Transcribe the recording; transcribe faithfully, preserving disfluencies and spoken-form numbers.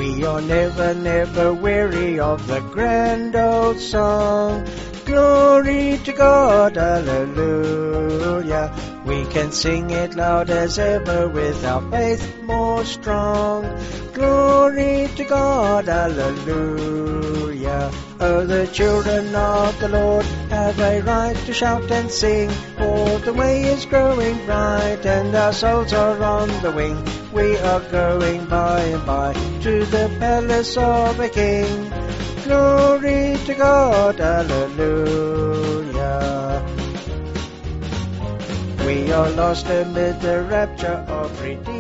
We are never, never weary of the grand old song. Glory to God, hallelujah. We can sing it loud as ever with our faith more strong. Glory to God, hallelujah. Oh, the children of the Lord have a right to shout and sing, for the way is growing bright and our souls are on the wing. We are going by and by to the palace of a king. Glory to God, hallelujah. We are lost amid the rapture of redeemed.